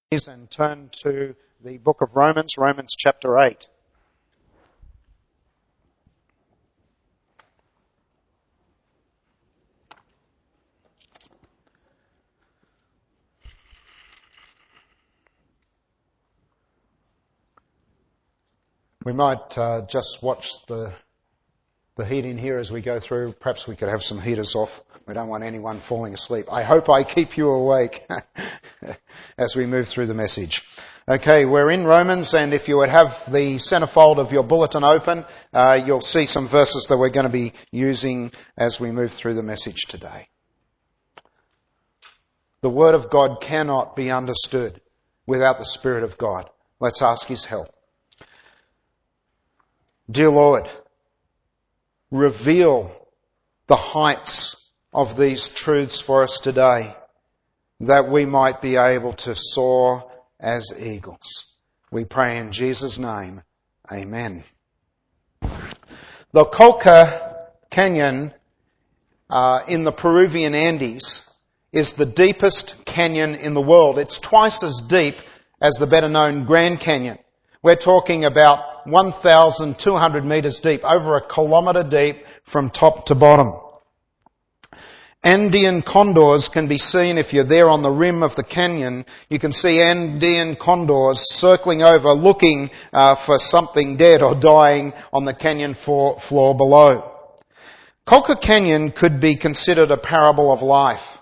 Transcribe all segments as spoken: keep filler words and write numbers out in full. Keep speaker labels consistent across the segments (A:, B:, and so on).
A: And turn to the book of Romans, Romans chapter eight. We might uh, just watch the the heat in here as we go through. Perhaps we could have some heaters off. We don't want anyone falling asleep. I hope I keep you awake as we move through the message. Okay, we're in Romans, and if you would have the centerfold of your bulletin open, uh, you'll see some verses that we're going to be using as we move through the message today. The Word of God cannot be understood without the Spirit of God. Let's ask His help. Dear Lord, reveal the heights of these truths for us today, that we might be able to soar as eagles. We pray in Jesus' name. Amen. The Colca Canyon uh, in the Peruvian Andes is the deepest canyon in the world. It's twice as deep as the better known Grand Canyon. We're talking about one thousand two hundred metres deep, over a kilometre deep from top to bottom. Andean condors can be seen if you're there on the rim of the canyon. You can see Andean condors circling over, looking uh, for something dead or dying on the canyon floor, floor below. Colca Canyon could be considered a parable of life.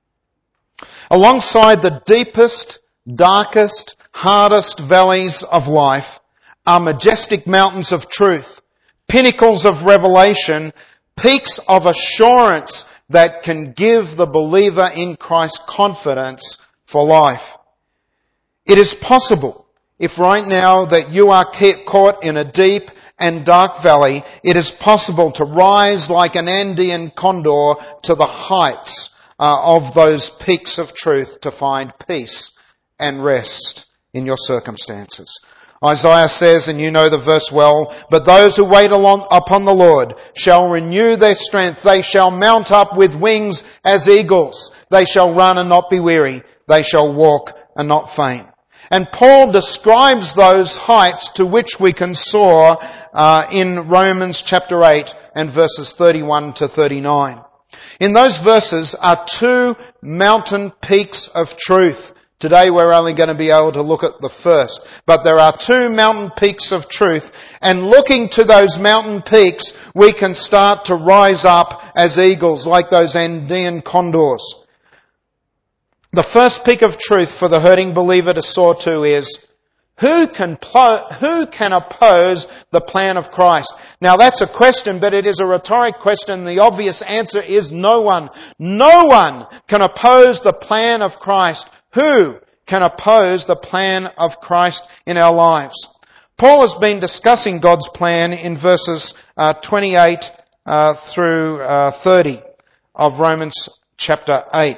A: Alongside the deepest, darkest, hardest valleys of life are majestic mountains of truth, pinnacles of revelation, peaks of assurance that can give the believer in Christ confidence for life. It is possible, if right now that you are caught in a deep and dark valley, it is possible to rise like an Andean condor to the heights uh, of those peaks of truth to find peace and rest in your circumstances. Isaiah says, and you know the verse well, but those who wait upon the Lord shall renew their strength. They shall mount up with wings as eagles. They shall run and not be weary. They shall walk and not faint. And Paul describes those heights to which we can soar uh, in Romans chapter eight and verses thirty-one to thirty-nine. In those verses are two mountain peaks of truth. Today we're only going to be able to look at the first. But there are two mountain peaks of truth, and looking to those mountain peaks, we can start to rise up as eagles, like those Andean condors. The first peak of truth for the hurting believer to soar to is, who can plo- who can oppose the plan of Christ? Now that's a question, but it is a rhetoric question. The obvious answer is no one. No one can oppose the plan of Christ. Who can oppose the plan of Christ in our lives? Paul has been discussing God's plan in verses uh, twenty-eight uh, through uh, thirty of Romans chapter eight.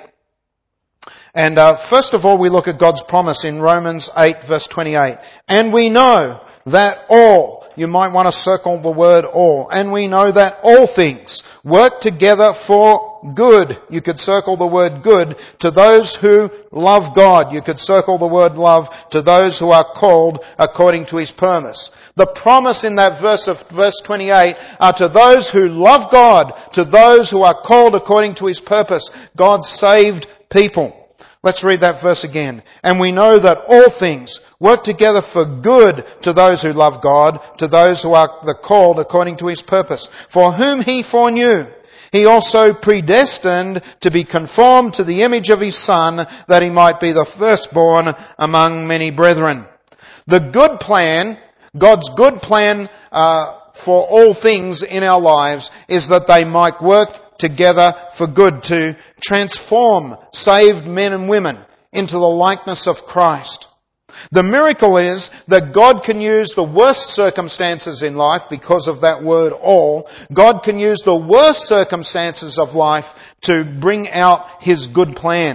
A: And uh, first of all, we look at God's promise in Romans eight verse twenty-eight. And we know that all, you might want to circle the word all, and we know that all things work together for good. You could circle the word good to those who love God. You could circle the word love to those who are called according to His purpose. The promise in that verse of verse twenty-eight are to those who love God, to those who are called according to His purpose. God saved people. Let's read that verse again. And we know that all things work together for good to those who love God, to those who are the called according to His purpose. For whom He foreknew, He also predestined to be conformed to the image of His Son, that He might be the firstborn among many brethren. The good plan, God's good plan uh, for all things in our lives is that they might work together for good, to transform saved men and women into the likeness of Christ. The miracle is that God can use the worst circumstances in life, because of that word all. God can use the worst circumstances of life to bring out His good plan.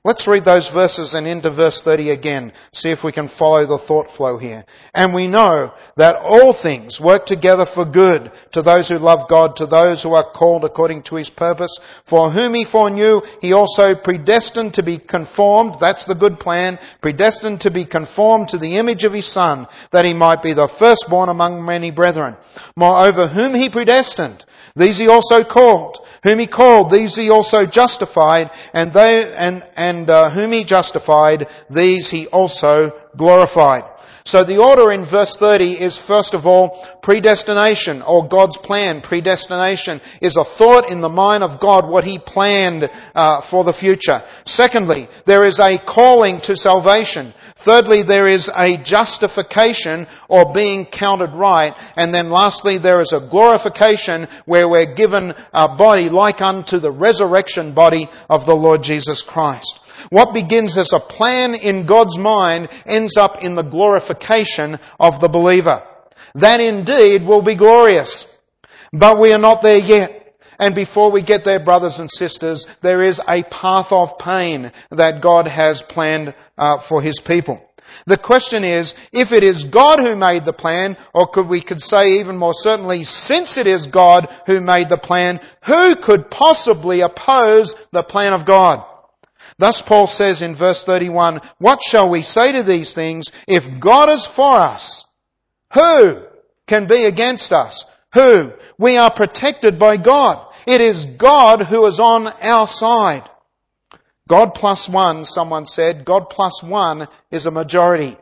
A: Let's read those verses and into verse thirty again. See if we can follow the thought flow here. And we know that all things work together for good to those who love God, to those who are called according to His purpose. For whom He foreknew, He also predestined to be conformed. That's the good plan. Predestined to be conformed to the image of His Son, that He might be the firstborn among many brethren. Moreover, whom He predestined, these He also called. Whom He called, these He also justified, and they and and uh, whom He justified, these He also glorified. So the order in verse thirty is, first of all, predestination, or God's plan. Predestination is a thought in the mind of God, what He planned uh, for the future. Secondly, there is a calling to salvation. Thirdly, there is a justification, or being counted right. And then lastly, there is a glorification, where we're given a body like unto the resurrection body of the Lord Jesus Christ. What begins as a plan in God's mind ends up in the glorification of the believer. That indeed will be glorious. But we are not there yet. And before we get there, brothers and sisters, there is a path of pain that God has planned uh, for His people. The question is, if it is God who made the plan, or could we could say even more certainly, since it is God who made the plan, who could possibly oppose the plan of God? Thus Paul says in verse thirty-one, what shall we say to these things? If God is for us, who can be against us? Who? We are protected by God. It is God who is on our side. God plus one, someone said, God plus one is a majority.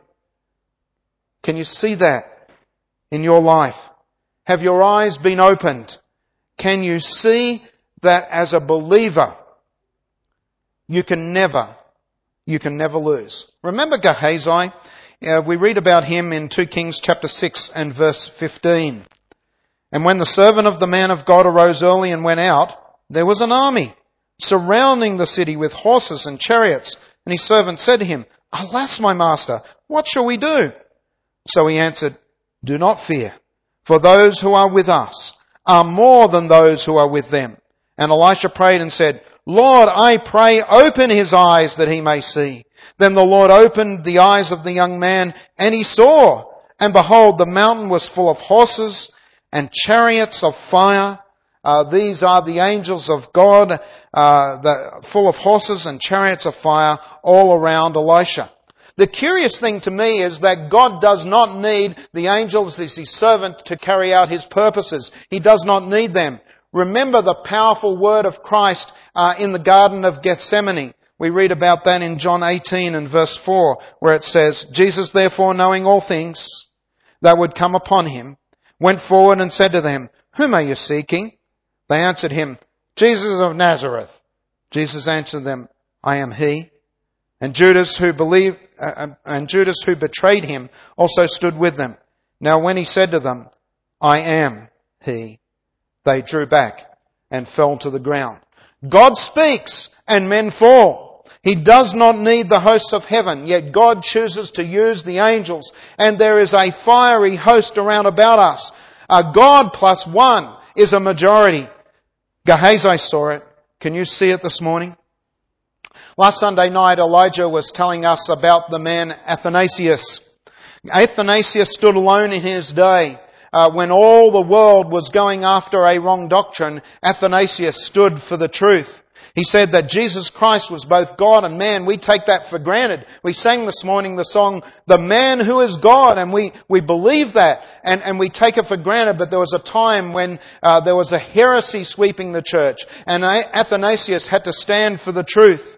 A: Can you see that in your life? Have your eyes been opened? Can you see that as a believer, you can never, you can never lose? Remember Gehazi? Uh, we read about him in Second Kings chapter six and verse fifteen. And when the servant of the man of God arose early and went out, there was an army surrounding the city with horses and chariots. And his servant said to him, Alas, my master, what shall we do? So he answered, Do not fear, for those who are with us are more than those who are with them. And Elisha prayed and said, Lord, I pray, open his eyes that he may see. Then the Lord opened the eyes of the young man, and he saw. And behold, the mountain was full of horses and chariots of fire. Uh, these are the angels of God, uh, the, full of horses and chariots of fire all around Elisha. The curious thing to me is that God does not need the angels as His servant to carry out His purposes. He does not need them. Remember the powerful word of Christ uh, in the Garden of Gethsemane. We read about that in John eighteen and verse four, where it says, Jesus therefore, knowing all things that would come upon Him, went forward and said to them, Whom are you seeking? They answered Him, Jesus of Nazareth. Jesus answered them, I am He. And Judas who believed, uh, and Judas who betrayed Him also stood with them. Now when He said to them, I am He, they drew back and fell to the ground. God speaks and men fall. He does not need the hosts of heaven, yet God chooses to use the angels, and there is a fiery host around about us. A God plus one is a majority. Gehazi saw it. Can you see it this morning? Last Sunday night, Elijah was telling us about the man Athanasius. Athanasius stood alone in his day. Uh, when all the world was going after a wrong doctrine, Athanasius stood for the truth. He said that Jesus Christ was both God and man. We take that for granted. We sang this morning the song, The Man Who Is God, and we, we believe that, and, and we take it for granted. But there was a time when uh, there was a heresy sweeping the church, and Athanasius had to stand for the truth.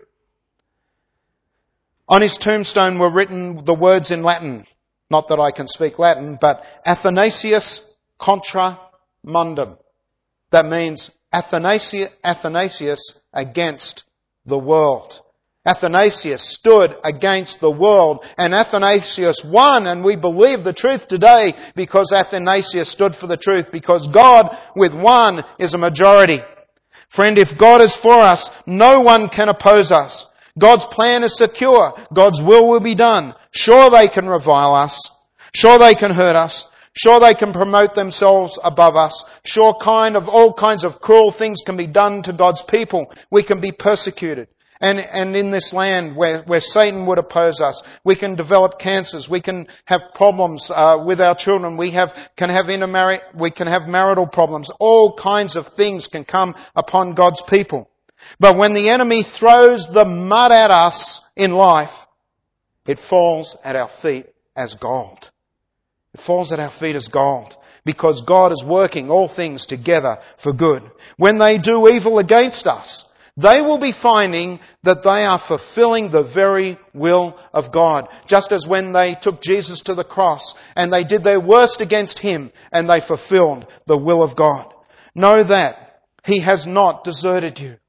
A: On his tombstone were written the words in Latin. Not that I can speak Latin, but Athanasius contra mundum. That means Athanasius, Athanasius against the world. Athanasius stood against the world, and Athanasius won, and we believe the truth today because Athanasius stood for the truth, because God with one is a majority. Friend, if God is for us, no one can oppose us. God's plan is secure. God's will will be done. Sure, they can revile us. Sure, they can hurt us. Sure, they can promote themselves above us. Sure, kind of all kinds of cruel things can be done to God's people. We can be persecuted. And, and in this land where, where Satan would oppose us, we can develop cancers, we can have problems uh, with our children, we have, can have intermarry, we can have marital problems. All kinds of things can come upon God's people. But when the enemy throws the mud at us in life, it falls at our feet as gold. It falls at our feet as gold. Because God is working all things together for good. When they do evil against us, they will be finding that they are fulfilling the very will of God. Just as when they took Jesus to the cross and they did their worst against Him and they fulfilled the will of God. Know that He has not deserted you.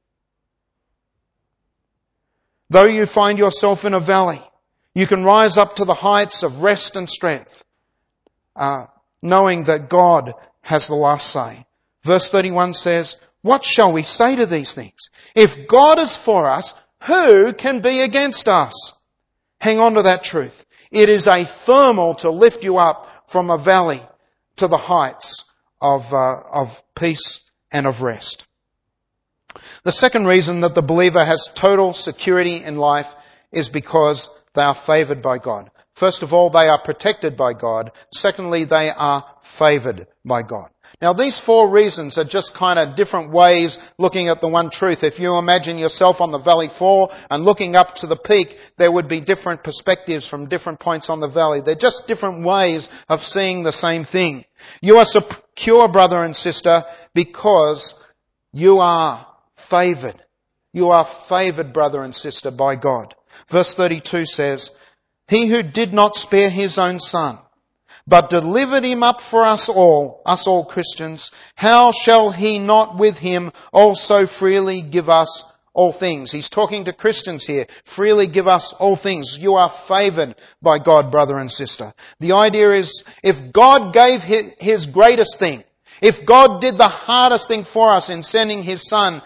A: Though you find yourself in a valley, you can rise up to the heights of rest and strength, uh, knowing that God has the last say. Verse thirty-one says, "What shall we say to these things? If God is for us, who can be against us?" Hang on to that truth. It is a thermal to lift you up from a valley to the heights of, uh, of peace and of rest. The second reason that the believer has total security in life is because they are favoured by God. First of all, they are protected by God. Secondly, they are favoured by God. Now, these four reasons are just kind of different ways looking at the one truth. If you imagine yourself on the valley floor and looking up to the peak, there would be different perspectives from different points on the valley. They're just different ways of seeing the same thing. You are secure, brother and sister, because you are favoured. You are favoured, brother and sister, by God. Verse thirty-two says, "He who did not spare His own Son, but delivered Him up for us all, us all Christians, how shall He not with Him also freely give us all things?" He's talking to Christians here. Freely give us all things. You are favoured by God, brother and sister. The idea is, if God gave His greatest thing, if God did the hardest thing for us in sending His Son,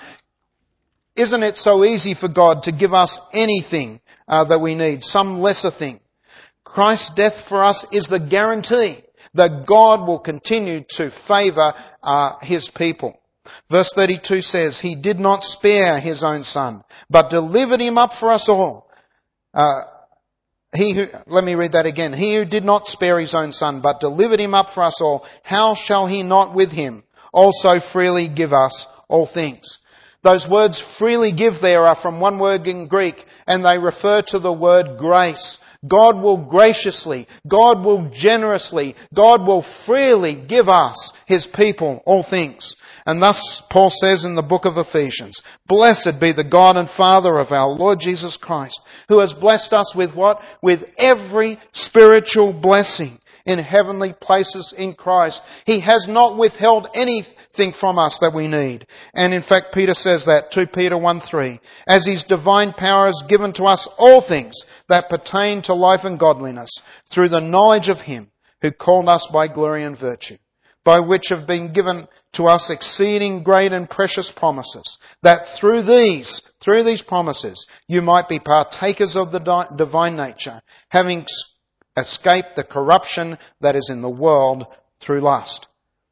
A: isn't it so easy for God to give us anything uh, that we need, some lesser thing? Christ's death for us is the guarantee that God will continue to favour uh, His people. Verse thirty-two says, "He did not spare His own Son, but delivered Him up for us all." Uh, he who, let me read that again. "He who did not spare His own Son, but delivered Him up for us all, how shall He not with Him also freely give us all things?" Those words freely give there are from one word in Greek, and they refer to the word grace. God will graciously, God will generously, God will freely give us, His people, all things. And thus Paul says in the book of Ephesians, "Blessed be the God and Father of our Lord Jesus Christ, who has blessed us with what? With every spiritual blessing in heavenly places in Christ. He has not withheld anything from us that we need." And in fact, Peter says that, Second Peter one three, "As His divine power has given to us all things that pertain to life and godliness, through the knowledge of Him who called us by glory and virtue, by which have been given to us exceeding great and precious promises, that through these, through these promises, you might be partakers of the di- divine nature, having escape the corruption that is in the world through lust."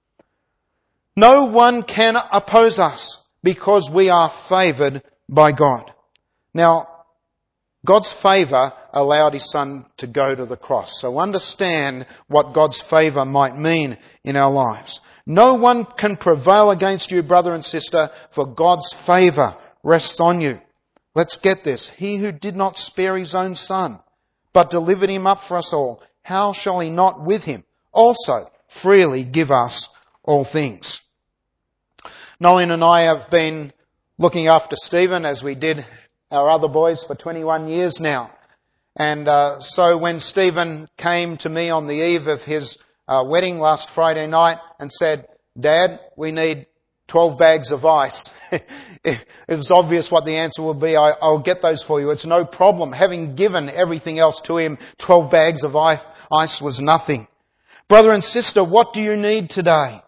A: No one can oppose us because we are favoured by God. Now, God's favour allowed His Son to go to the cross. So understand what God's favour might mean in our lives. No one can prevail against you, brother and sister, for God's favour rests on you. Let's get this. "He who did not spare His own Son, but delivered Him up for us all, how shall He not with Him also freely give us all things?" Nolene and I have been looking after Stephen, as we did our other boys, for twenty-one years now. And uh, so when Stephen came to me on the eve of his uh, wedding last Friday night and said, "Dad, we need twelve bags of ice," it was obvious what the answer would be. I, I'll get those for you. It's no problem. Having given everything else to him, twelve bags of ice, ice was nothing. Brother and sister, what do you need today?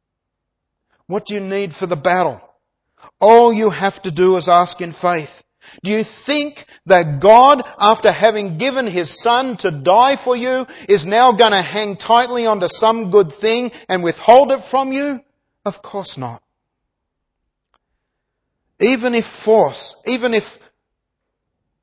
A: What do you need for the battle? All you have to do is ask in faith. Do you think that God, after having given His Son to die for you, is now going to hang tightly onto some good thing and withhold it from you? Of course not. Even if force, even if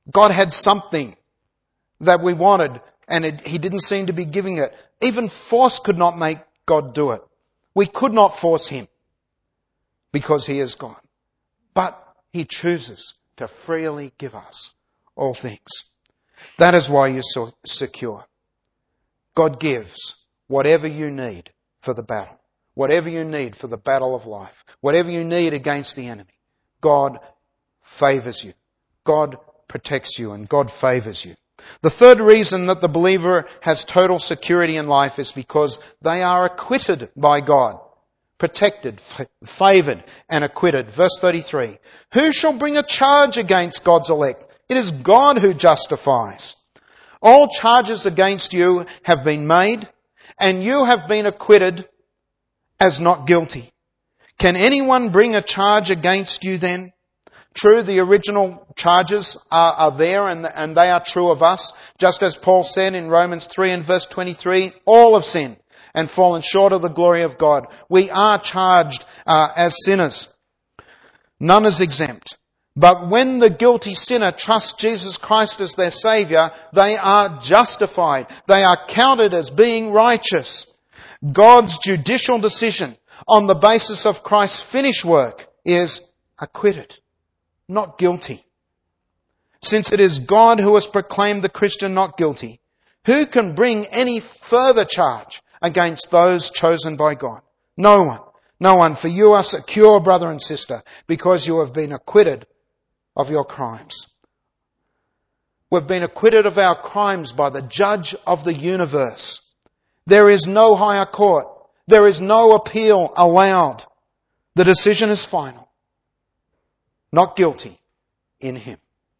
A: God had something that we wanted, and it, He didn't seem to be giving it. Even force could not make God do it. We could not force Him because He is God. But He chooses to freely give us all things. That is why you're so secure. God gives whatever you need for the battle. Whatever you need for the battle of life. Whatever you need against the enemy. God favours you. God protects you and God favours you. The third reason that the believer has total security in life is because they are acquitted by God. Protected, favoured and acquitted. Verse thirty-three. Who shall bring a charge against God's elect? It is God who justifies. All charges against you have been made, and you have been acquitted as not guilty. Can anyone bring a charge against you then? True, the original charges are, are there and, and they are true of us. Just as Paul said in Romans three and verse twenty-three, all have sinned and fallen short of the glory of God. We are charged uh, as sinners. None is exempt. But when the guilty sinner trusts Jesus Christ as their Saviour, they are justified. They are counted as being righteous. God's judicial decision on the basis of Christ's finished work is acquitted, not guilty. Since it is God who has proclaimed the Christian not guilty, who can bring any further charge against those chosen by God? No one. No one. For you are secure, brother and sister, because you have been acquitted of your crimes. We've been acquitted of our crimes by the judge of the universe. There is no higher court. There is no appeal allowed. The decision is final. Not guilty in Him.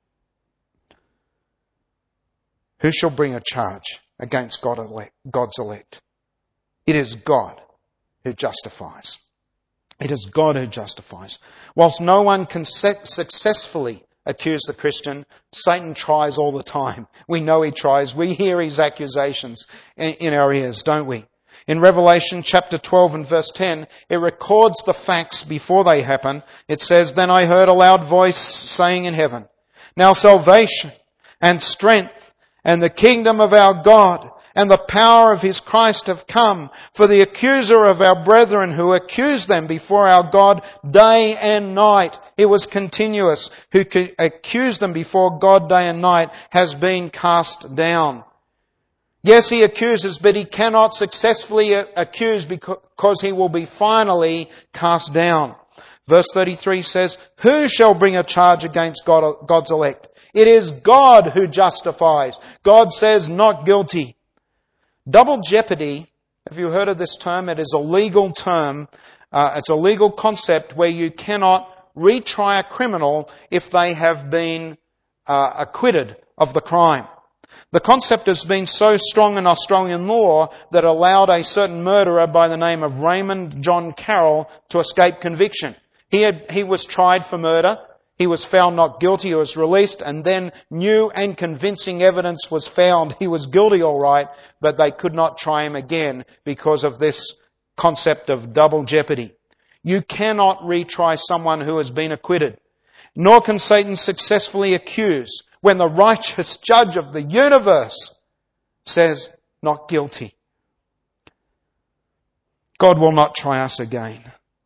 A: Who shall bring a charge against God elect, God's elect? It is God who justifies. It is God who justifies. Whilst no one can successfully accuse the Christian, Satan tries all the time. We know he tries. We hear his accusations in our ears, don't we? In Revelation chapter twelve and verse ten, it records the facts before they happen. It says, Then I heard a loud voice saying in heaven, Now salvation and strength and the kingdom of our God and the power of His Christ have come. For the accuser of our brethren who accused them before our God day and night, it was continuous, who accused them before God day and night, has been cast down. Yes, he accuses, but he cannot successfully accuse because he will be finally cast down. Verse thirty-three says, Who shall bring a charge against God, God's elect? It is God who justifies. God says not guilty. Double jeopardy, have you heard of this term? It is a legal term. Uh, it's a legal concept where you cannot retry a criminal if they have been uh, acquitted of the crime. The concept has been so strong in Australian law that allowed a certain murderer by the name of Raymond John Carroll to escape conviction. He had, he was tried for murder. He was found not guilty. He was released, and then new and convincing evidence was found. He was guilty all right, but they could not try him again because of this concept of double jeopardy. You cannot retry someone who has been acquitted. Nor can Satan successfully accuse when the righteous judge of the universe says not guilty. God will not try us again.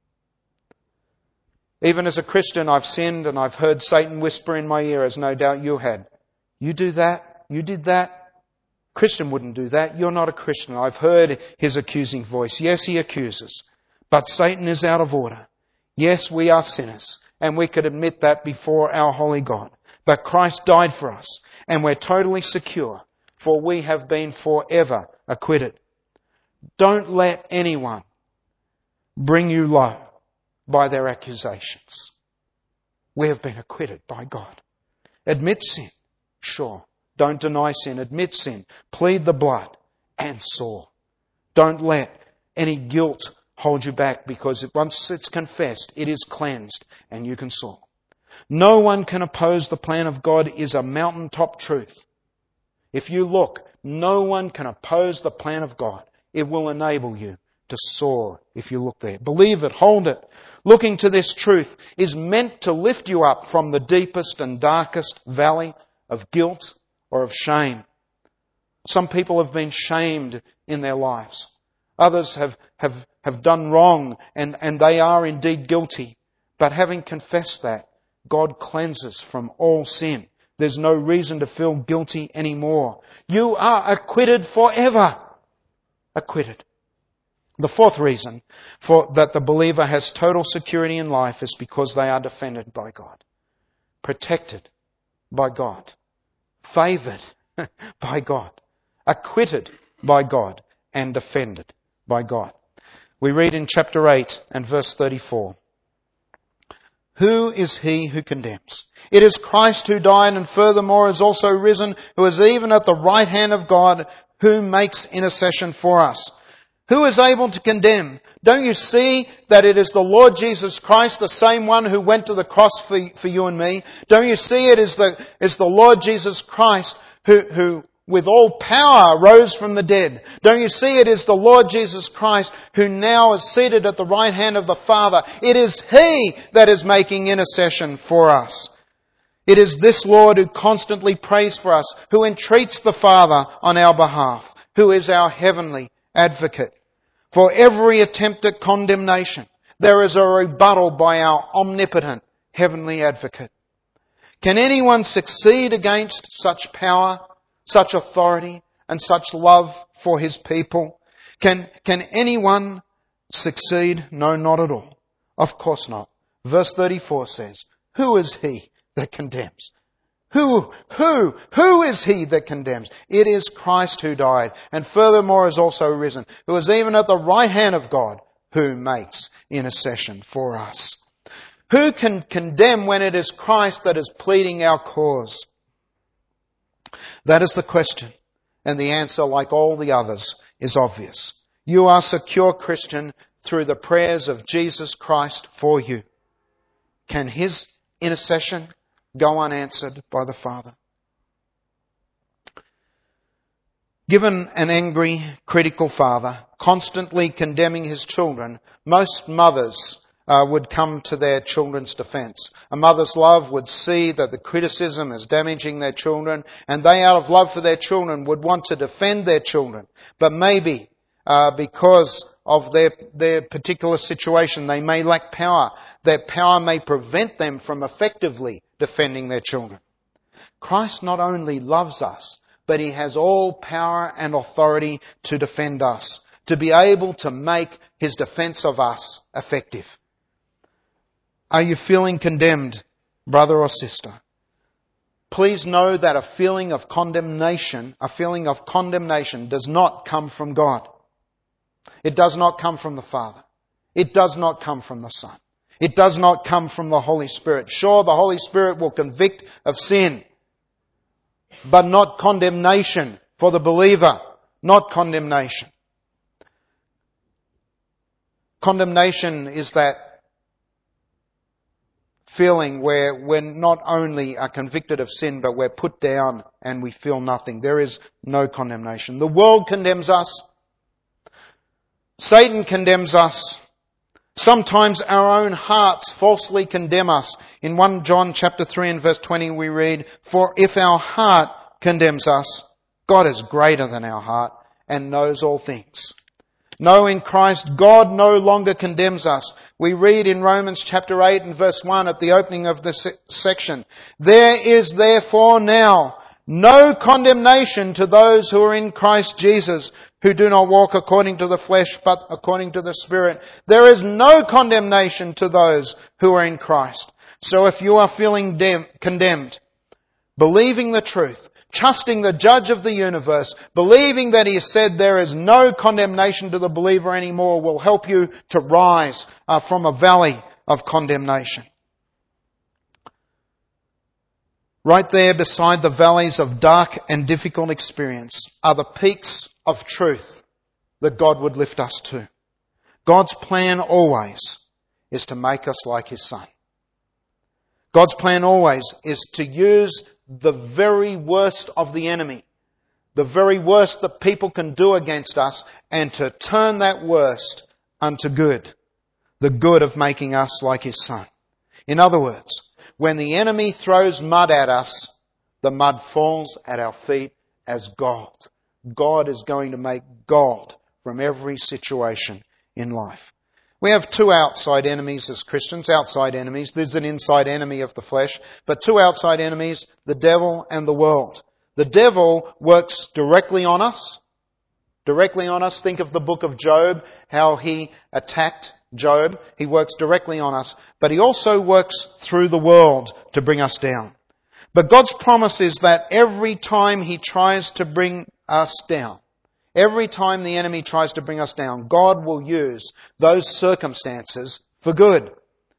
A: Even as a Christian, I've sinned and I've heard Satan whisper in my ear, as no doubt you had. You do that? You did that? Christian wouldn't do that. You're not a Christian. I've heard his accusing voice. Yes, he accuses. But Satan is out of order. Yes, we are sinners. And we could admit that before our holy God. But Christ died for us. And we're totally secure. For we have been forever acquitted. Don't let anyone bring you low by their accusations. We have been acquitted by God. Admit sin. Sure. Don't deny sin. Admit sin. Plead the blood and soar. Don't let any guilt hold you back, because once it's confessed, it is cleansed and you can soar. No one can oppose the plan of God is a mountaintop truth. If you look, no one can oppose the plan of God. It will enable you to soar if you look there. Believe it, hold it. Looking to this truth is meant to lift you up from the deepest and darkest valley of guilt or of shame. Some people have been shamed in their lives. Others have, have, have done wrong and, and they are indeed guilty. But having confessed that, God cleanses from all sin. There's no reason to feel guilty anymore. You are acquitted forever. Acquitted. The fourth reason for that the believer has total security in life is because they are defended by God. Protected by God. Favoured by God. Acquitted by God. And defended by God. We read in chapter eight and verse thirty-four. Who is he who condemns? It is Christ who died and furthermore is also risen, who is even at the right hand of God, who makes intercession for us. Who is able to condemn? Don't you see that it is the Lord Jesus Christ, the same one who went to the cross for, for you and me? Don't you see it is the, is the Lord Jesus Christ who, who with all power rose from the dead? Don't you see it is the Lord Jesus Christ who now is seated at the right hand of the Father? It is He that is making intercession for us. It is this Lord who constantly prays for us, who entreats the Father on our behalf, who is our heavenly advocate. For every attempt at condemnation, there is a rebuttal by our omnipotent heavenly advocate. Can anyone succeed against such power, such authority, and such love for His people? Can, can anyone succeed? No, not at all. Of course not. Verse thirty-four says, who is he that condemns? Who, who, who is he that condemns? It is Christ who died, and furthermore is also risen, who is even at the right hand of God, who makes intercession for us. Who can condemn when it is Christ that is pleading our cause? That is the question, and the answer, like all the others, is obvious. You are secure, Christian, through the prayers of Jesus Christ for you. Can His intercession go unanswered by the Father? Given an angry, critical father, constantly condemning his children, most mothers uh, would come to their children's defence. A mother's love would see that the criticism is damaging their children, and they, out of love for their children, would want to defend their children. But maybe uh, because of their, their particular situation, they may lack power. Their power may prevent them from effectively defending their children. Christ not only loves us, but He has all power and authority to defend us, to be able to make His defence of us effective. Are you feeling condemned, brother or sister? Please know that a feeling of condemnation, a feeling of condemnation does not come from God. It does not come from the Father. It does not come from the Son. It does not come from the Holy Spirit. Sure, the Holy Spirit will convict of sin, but not condemnation for the believer. Not condemnation. Condemnation is that feeling where we're not only are convicted of sin, but we're put down and we feel nothing. There is no condemnation. The world condemns us. Satan condemns us. Sometimes our own hearts falsely condemn us. In First John chapter three and verse twenty we read, for if our heart condemns us, God is greater than our heart and knows all things. No, in Christ, God no longer condemns us. We read in Romans chapter eight and verse one at the opening of this section, there is therefore now no condemnation to those who are in Christ Jesus, who do not walk according to the flesh, but according to the Spirit. There is no condemnation to those who are in Christ. So if you are feeling dem- condemned, believing the truth, trusting the Judge of the universe, believing that He has said there is no condemnation to the believer anymore, will help you to rise uh, from a valley of condemnation. Right there beside the valleys of dark and difficult experience are the peaks of truth that God would lift us to. God's plan always is to make us like His Son. God's plan always is to use the very worst of the enemy, the very worst that people can do against us, and to turn that worst unto good, the good of making us like His Son. In other words, when the enemy throws mud at us, the mud falls at our feet as gold. God is going to make gold from every situation in life. We have two outside enemies as Christians, outside enemies. There's an inside enemy of the flesh, but two outside enemies, the devil and the world. The devil works directly on us, directly on us. Think of the book of Job, how he attacked Job. He works directly on us, but he also works through the world to bring us down. But God's promise is that every time he tries to bring us down, every time the enemy tries to bring us down, God will use those circumstances for good.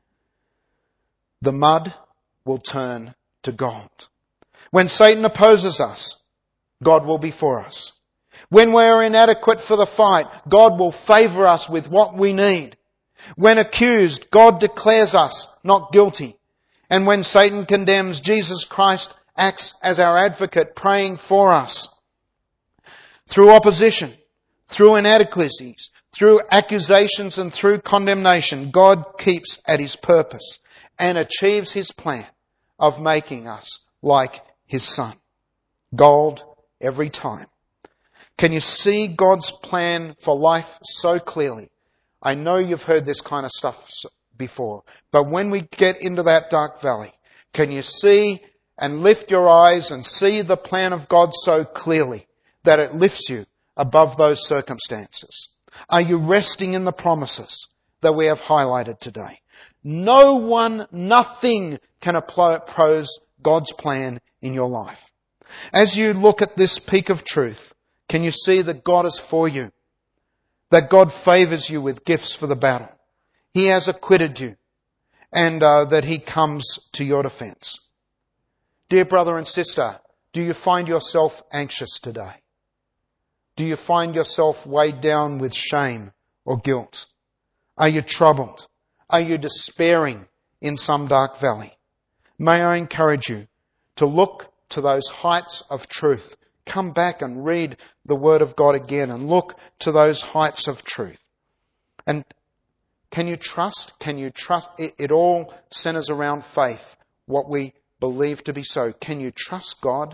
A: The mud will turn to gold. When Satan opposes us, God will be for us. When we are inadequate for the fight, God will favour us with what we need. When accused, God declares us not guilty. And when Satan condemns, Jesus Christ acts as our advocate, praying for us. Through opposition, through inadequacies, through accusations and through condemnation, God keeps at His purpose and achieves His plan of making us like His Son. Gold every time. Can you see God's plan for life so clearly? I know you've heard this kind of stuff before, but when we get into that dark valley, can you see and lift your eyes and see the plan of God so clearly that it lifts you above those circumstances? Are you resting in the promises that we have highlighted today? No one, nothing can oppose God's plan in your life. As you look at this peak of truth, can you see that God is for you? That God favours you with gifts for the battle. He has acquitted you, and uh, that He comes to your defence. Dear brother and sister, do you find yourself anxious today? Do you find yourself weighed down with shame or guilt? Are you troubled? Are you despairing in some dark valley? May I encourage you to look to those heights of truth. Come back and read the Word of God again and look to those heights of truth. And can you trust? Can you trust? It, it all centers around faith, what we believe to be so. Can you trust God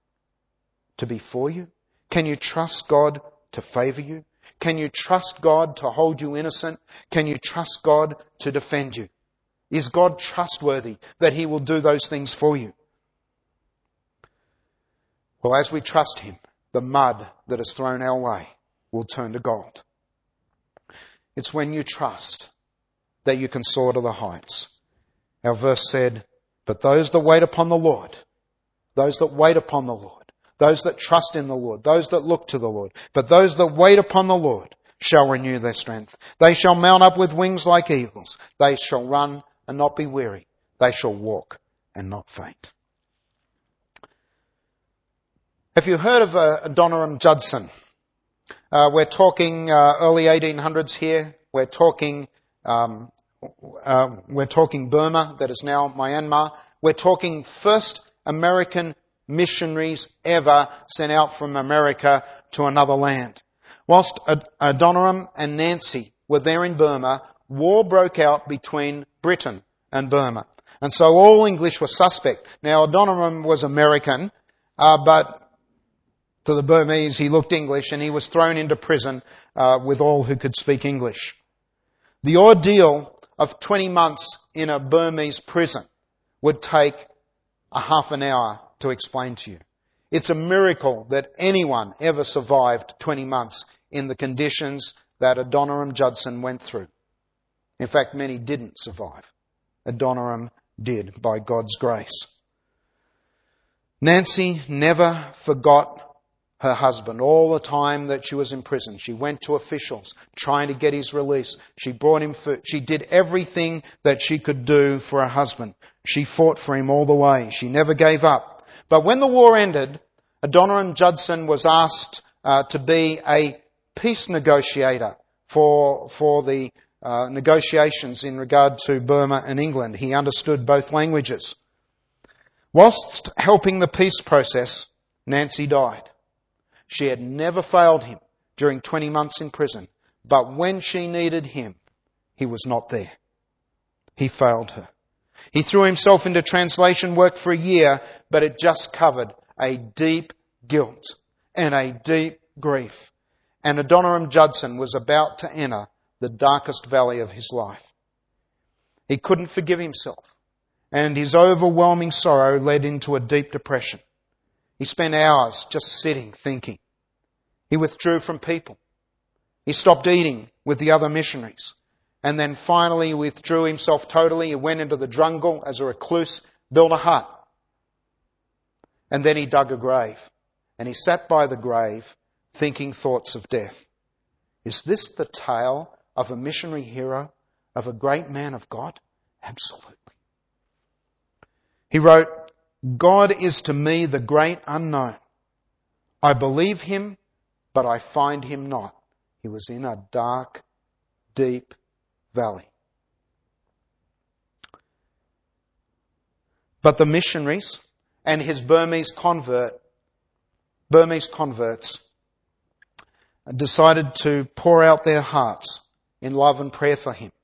A: to be for you? Can you trust God to favour you? Can you trust God to hold you innocent? Can you trust God to defend you? Is God trustworthy that He will do those things for you? Well, as we trust Him, the mud that is thrown our way will turn to gold. It's when you trust that you can soar to the heights. Our verse said, but those that wait upon the Lord, those that wait upon the Lord, those that trust in the Lord, those that look to the Lord, but those that wait upon the Lord shall renew their strength. They shall mount up with wings like eagles. They shall run and not be weary. They shall walk and not faint. Have you heard of uh, Adoniram Judson? Uh, we're talking uh, early eighteen hundreds here. We're talking um, uh, we're talking Burma, that is now Myanmar. We're talking first American missionaries ever sent out from America to another land. Whilst Ad- Adoniram and Nancy were there in Burma, war broke out between Britain and Burma. And so all English was suspect. Now Adoniram was American, uh, but to the Burmese he looked English, and he was thrown into prison uh, with all who could speak English. The ordeal of twenty months in a Burmese prison would take a half an hour to explain to you. It's a miracle that anyone ever survived twenty months in the conditions that Adoniram Judson went through. In fact, many didn't survive. Adoniram did, by God's grace. Nancy never forgot her husband all the time that she was in prison. She went to officials trying to get his release. She brought him food. She did everything that she could do for her husband. She fought for him all the way. She never gave up. But when the war ended, Adoniram Judson was asked uh, to be a peace negotiator for, for the uh, negotiations in regard to Burma and England. He understood both languages. Whilst helping the peace process, Nancy died. She had never failed him during twenty months in prison, but when she needed him, he was not there. He failed her. He threw himself into translation work for a year, but it just covered a deep guilt and a deep grief. And Adoniram Judson was about to enter the darkest valley of his life. He couldn't forgive himself, and his overwhelming sorrow led into a deep depression. He spent hours just sitting, thinking. He withdrew from people. He stopped eating with the other missionaries. And then finally withdrew himself totally. He went into the jungle as a recluse, built a hut. And then he dug a grave. And he sat by the grave thinking thoughts of death. Is this the tale of a missionary hero, of a great man of God? Absolutely. He wrote, God is to me the great unknown. I believe him, but I find him not. He was in a dark, deep valley. But the missionaries and his Burmese convert, Burmese converts decided to pour out their hearts in love and prayer for him.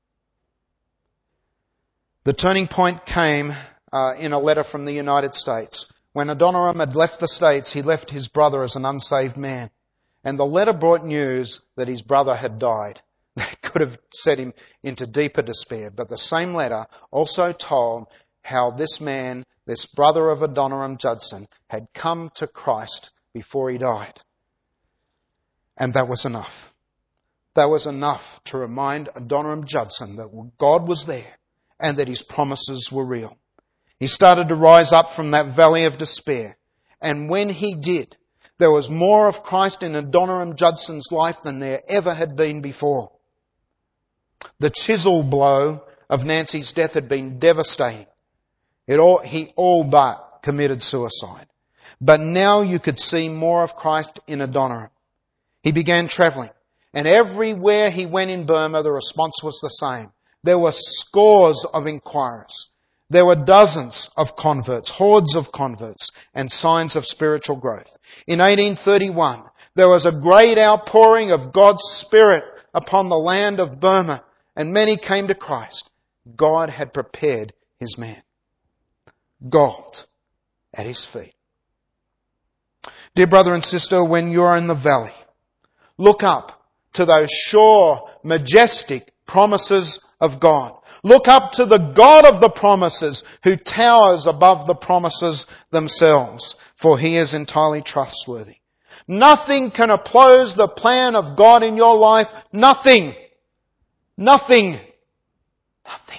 A: The turning point came uh, in a letter from the United States. When Adoniram had left the States, he left his brother as an unsaved man. And the letter brought news that his brother had died. That could have set him into deeper despair. But the same letter also told how this man, this brother of Adoniram Judson, had come to Christ before he died. And that was enough. That was enough to remind Adoniram Judson that God was there and that his promises were real. He started to rise up from that valley of despair. And when he did, there was more of Christ in Adoniram Judson's life than there ever had been before. The chisel blow of Nancy's death had been devastating. It all, he all but committed suicide. But now you could see more of Christ in Adoniram. He began travelling. And everywhere he went in Burma, the response was the same. There were scores of inquirers. There were dozens of converts, hordes of converts, and signs of spiritual growth. In eighteen thirty-one, there was a great outpouring of God's Spirit upon the land of Burma, and many came to Christ. God had prepared his man. Gold at his feet. Dear brother and sister, when you're in the valley, look up to those sure, majestic promises of God. Look up to the God of the promises who towers above the promises themselves, for he is entirely trustworthy. Nothing can oppose the plan of God in your life. Nothing. Nothing. Nothing.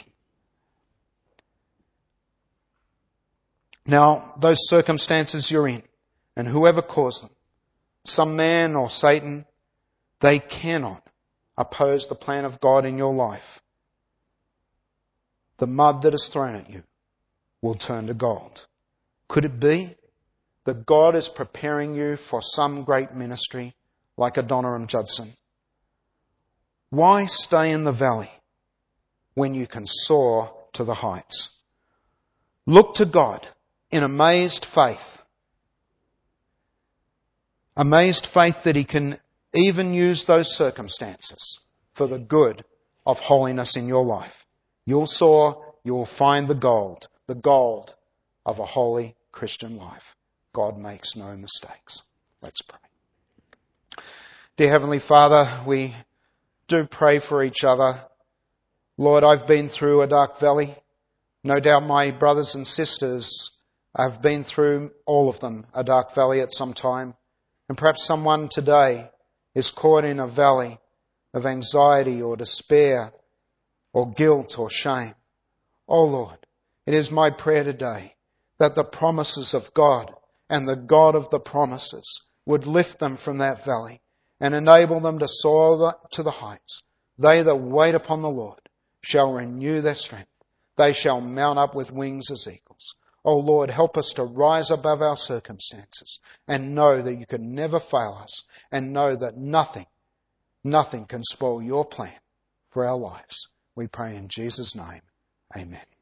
A: Now, those circumstances you're in, and whoever caused them, some man or Satan, they cannot oppose the plan of God in your life. The mud that is thrown at you will turn to gold. Could it be that God is preparing you for some great ministry like Adoniram Judson? Why stay in the valley when you can soar to the heights? Look to God in amazed faith. Amazed faith that he can even use those circumstances for the good of holiness in your life. You'll soar, you'll find the gold, the gold of a holy Christian life. God makes no mistakes. Let's pray. Dear Heavenly Father, we do pray for each other. Lord, I've been through a dark valley. No doubt my brothers and sisters have been through, all of them, a dark valley at some time. And perhaps someone today is caught in a valley of anxiety or despair or guilt or shame. Oh Lord, it is my prayer today that the promises of God and the God of the promises would lift them from that valley and enable them to soar to the heights. They that wait upon the Lord shall renew their strength. They shall mount up with wings as eagles. Oh Lord, help us to rise above our circumstances and know that you can never fail us, and know that nothing, nothing can spoil your plan for our lives. We pray in Jesus' name. Amen.